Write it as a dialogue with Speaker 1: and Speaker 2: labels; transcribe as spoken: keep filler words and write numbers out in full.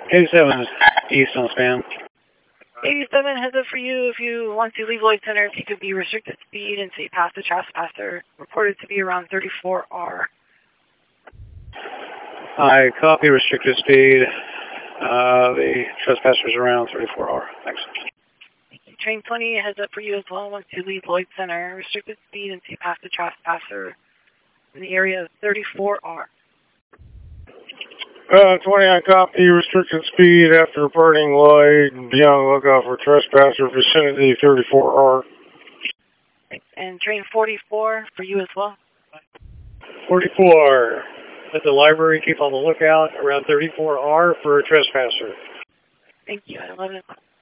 Speaker 1: eighty-seven East on span.
Speaker 2: eighty-seven heads up for you. If you want to leave Lloyd Center, if you could be restricted speed and say pass the trespasser. Reported to be around thirty-four R.
Speaker 1: I copy restricted speed. Uh, the trespasser's around thirty-four R. Thanks.
Speaker 2: Train twenty heads up for you as well. Want to leave Lloyd Center. Restricted speed and say pass the trespasser in the area of thirty-four R.
Speaker 3: Uh, twenty, I copy restricted speed after departing Lloyd and be on the lookout for trespasser vicinity thirty-four R.
Speaker 2: And train forty-four for you as well.
Speaker 1: forty-four. At the library, keep on the lookout around thirty-four R for a trespasser.
Speaker 2: Thank you. At eleven o'clock.